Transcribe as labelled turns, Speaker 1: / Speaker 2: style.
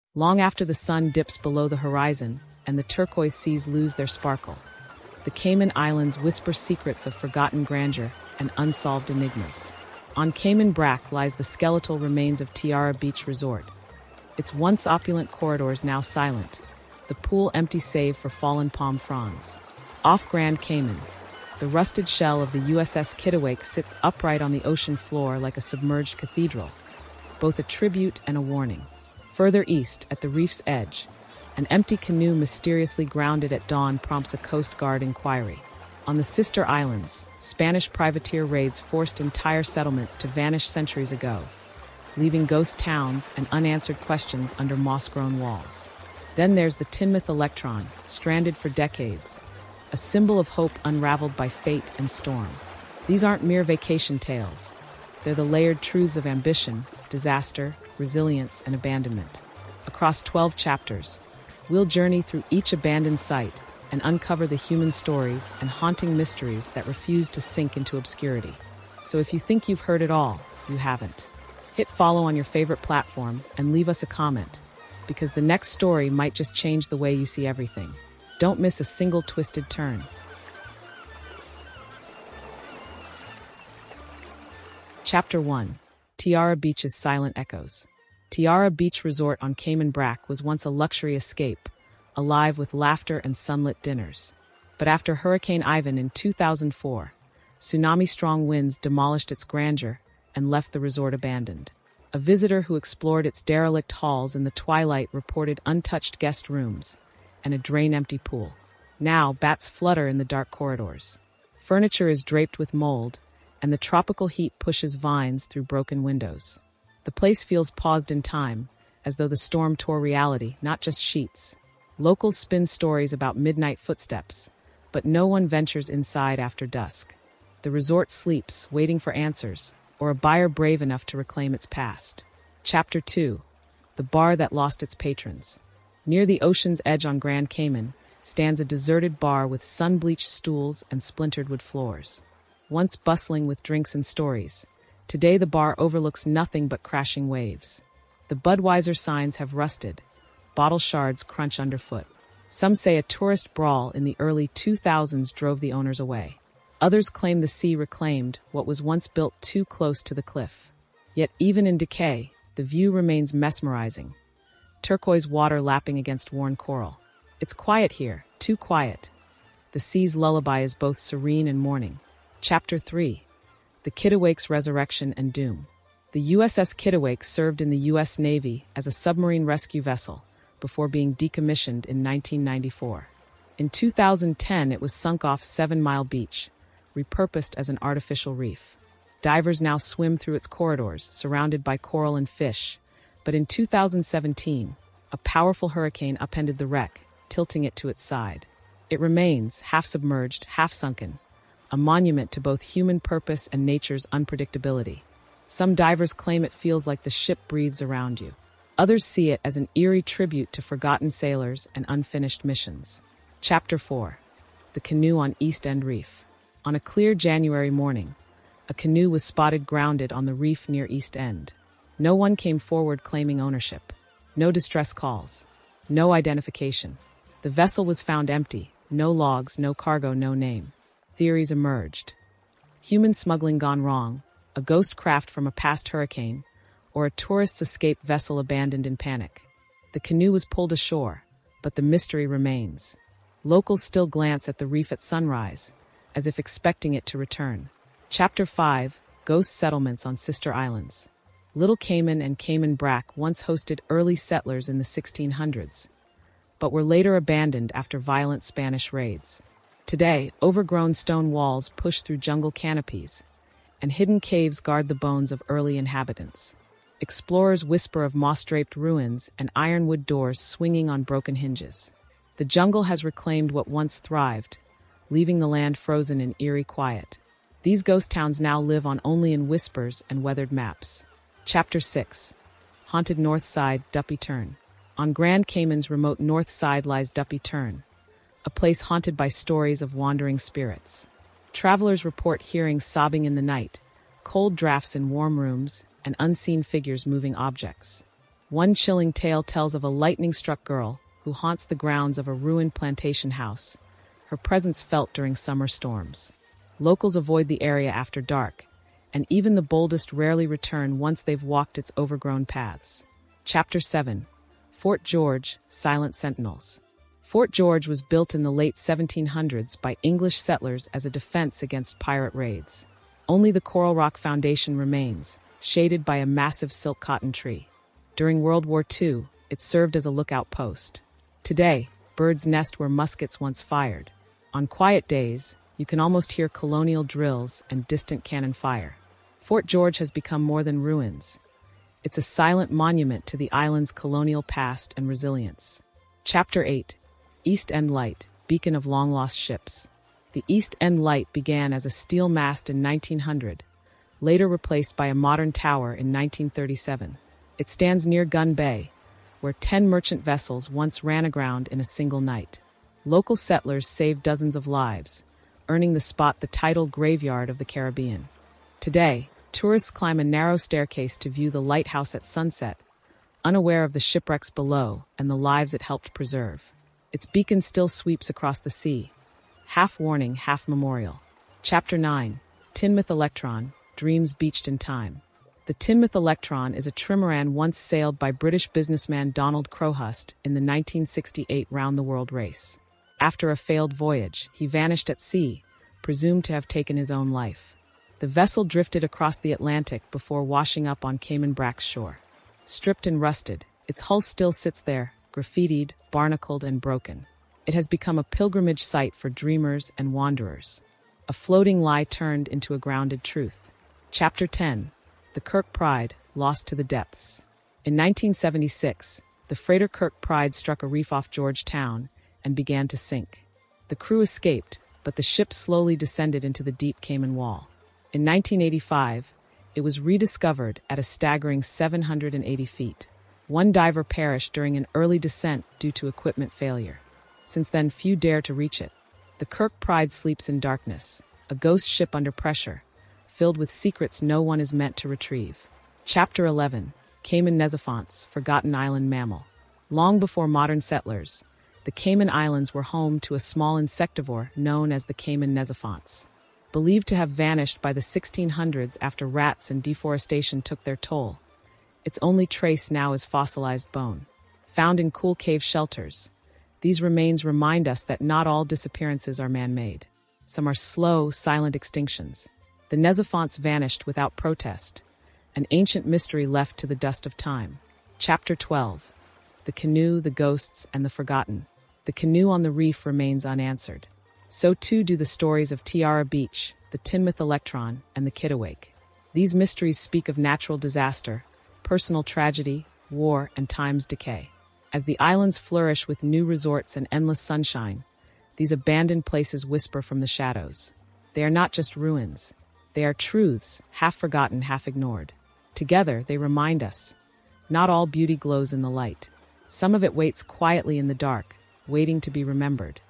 Speaker 1: long after the sun dips below the horizon and the turquoise seas lose their sparkle. The Cayman Islands whisper secrets of forgotten grandeur and unsolved enigmas. On Cayman Brac lies the skeletal remains of Tiara Beach Resort. Its once opulent corridors now silent, the pool empty save for fallen palm fronds. Off Grand Cayman, the rusted shell of the USS Kittiwake sits upright on the ocean floor like a submerged cathedral, both a tribute and a warning. Further east, at the reef's edge, an empty canoe mysteriously grounded at dawn prompts a Coast Guard inquiry. On the sister islands, Spanish privateer raids forced entire settlements to vanish centuries ago, leaving ghost towns and unanswered questions under moss-grown walls. Then there's the Tinmouth Electron, stranded for decades, a symbol of hope unraveled by fate and storm. These aren't mere vacation tales. They're the layered truths of ambition, disaster, resilience, and abandonment. Across 12 chapters, we'll journey through each abandoned site and uncover the human stories and haunting mysteries that refuse to sink into obscurity. So if you think you've heard it all, you haven't. Hit follow on your favorite platform and leave us a comment, because the next story might just change the way you see everything. Don't miss a single twisted turn. Chapter 1. Tiara Beach's Silent Echoes. Tiara Beach Resort on Cayman Brac was once a luxury escape, alive with laughter and sunlit dinners. But after Hurricane Ivan in 2004, tsunami-strong winds demolished its grandeur and left the resort abandoned. A visitor who explored its derelict halls in the twilight reported untouched guest rooms and a drain-empty pool. Now, bats flutter in the dark corridors. Furniture is draped with mold, and the tropical heat pushes vines through broken windows. The place feels paused in time, as though the storm tore reality, not just sheets. Locals spin stories about midnight footsteps, but no one ventures inside after dusk. The resort sleeps, waiting for answers, or a buyer brave enough to reclaim its past. Chapter 2. The Bar That Lost Its Patrons. Near the ocean's edge on Grand Cayman stands a deserted bar with sun-bleached stools and splintered wood floors. Once bustling with drinks and stories, today the bar overlooks nothing but crashing waves. The Budweiser signs have rusted, bottle shards crunch underfoot. Some say a tourist brawl in the early 2000s drove the owners away. Others claim the sea reclaimed what was once built too close to the cliff. Yet even in decay, the view remains mesmerizing. Turquoise water lapping against worn coral. It's quiet here, too quiet. The sea's lullaby is both serene and mourning. Chapter 3. The Kittiwake's Resurrection and Doom. The USS Kittiwake served in the U.S. Navy as a submarine rescue vessel before being decommissioned in 1994. In 2010, it was sunk off 7 Mile Beach, repurposed as an artificial reef. Divers now swim through its corridors, surrounded by coral and fish. But in 2017, a powerful hurricane upended the wreck, tilting it to its side. It remains, half submerged, half sunken, a monument to both human purpose and nature's unpredictability. Some divers claim it feels like the ship breathes around you. Others see it as an eerie tribute to forgotten sailors and unfinished missions. Chapter 4. The Canoe on East End Reef. On a clear January morning, a canoe was spotted grounded on the reef near East End. No one came forward claiming ownership. No distress calls. No identification. The vessel was found empty. No logs, no cargo, no name. Theories emerged. Human smuggling gone wrong, a ghost craft from a past hurricane, or a tourist's escape vessel abandoned in panic. The canoe was pulled ashore, but the mystery remains. Locals still glance at the reef at sunrise, as if expecting it to return. Chapter 5. Ghost Settlements on Sister Islands. Little Cayman and Cayman Brac once hosted early settlers in the 1600s, but were later abandoned after violent Spanish raids. Today, overgrown stone walls push through jungle canopies, and hidden caves guard the bones of early inhabitants. Explorers whisper of moss-draped ruins and ironwood doors swinging on broken hinges. The jungle has reclaimed what once thrived, leaving the land frozen in eerie quiet. These ghost towns now live on only in whispers and weathered maps. Chapter 6. Haunted North Side, Duppy Turn. On Grand Cayman's remote north side lies Duppy Turn, a place haunted by stories of wandering spirits. Travelers report hearing sobbing in the night, cold drafts in warm rooms, and unseen figures moving objects. One chilling tale tells of a lightning-struck girl who haunts the grounds of a ruined plantation house, her presence felt during summer storms. Locals avoid the area after dark, and even the boldest rarely return once they've walked its overgrown paths. Chapter 7. Fort George, Silent Sentinels. Fort George was built in the late 1700s by English settlers as a defense against pirate raids. Only the coral rock foundation remains, shaded by a massive silk cotton tree. During World War II, it served as a lookout post. Today, birds nest where muskets once fired. On quiet days, you can almost hear colonial drills and distant cannon fire. Fort George has become more than ruins. It's a silent monument to the island's colonial past and resilience. Chapter 8. East End Light, Beacon of Long-Lost Ships. The East End Light began as a steel mast in 1900, later replaced by a modern tower in 1937. It stands near Gun Bay, where 10 merchant vessels once ran aground in a single night. Local settlers saved dozens of lives, earning the spot the title Graveyard of the Caribbean. Today, tourists climb a narrow staircase to view the lighthouse at sunset, unaware of the shipwrecks below and the lives it helped preserve. Its beacon still sweeps across the sea, half warning, half memorial. Chapter 9. Teignmouth Electron, Dreams Beached in Time. The Teignmouth Electron is a trimaran once sailed by British businessman Donald Crowhurst in the 1968 round-the-world race. After a failed voyage, he vanished at sea, presumed to have taken his own life. The vessel drifted across the Atlantic before washing up on Cayman Brack's shore. Stripped and rusted, its hull still sits there, graffitied, barnacled, and broken. It has become a pilgrimage site for dreamers and wanderers. A floating lie turned into a grounded truth. Chapter 10. The Kirk Pride, Lost to the Depths. In 1976, the freighter Kirk Pride struck a reef off Georgetown and began to sink. The crew escaped, but the ship slowly descended into the deep Cayman Wall. In 1985, it was rediscovered at a staggering 780 feet. One diver perished during an early descent due to equipment failure. Since then, few dare to reach it. The Kirk Pride sleeps in darkness, a ghost ship under pressure, filled with secrets no one is meant to retrieve. Chapter 11. Cayman Nesophonts, Forgotten Island Mammal. Long before modern settlers, the Cayman Islands were home to a small insectivore known as the Cayman Nesophonts. Believed to have vanished by the 1600s after rats and deforestation took their toll, its only trace now is fossilized bone. Found in cool cave shelters, these remains remind us that not all disappearances are man-made. Some are slow, silent extinctions. The Nesophonts vanished without protest, an ancient mystery left to the dust of time. Chapter 12. The Canoe, the Ghosts, and the Forgotten. The canoe on the reef remains unanswered. So too do the stories of Tiara Beach, the Teignmouth Electron, and the Kittiwake. These mysteries speak of natural disaster, personal tragedy, war, and time's decay. As the islands flourish with new resorts and endless sunshine, these abandoned places whisper from the shadows. They are not just ruins. They are truths, half forgotten, half ignored. Together, they remind us, not all beauty glows in the light. Some of it waits quietly in the dark, waiting to be remembered.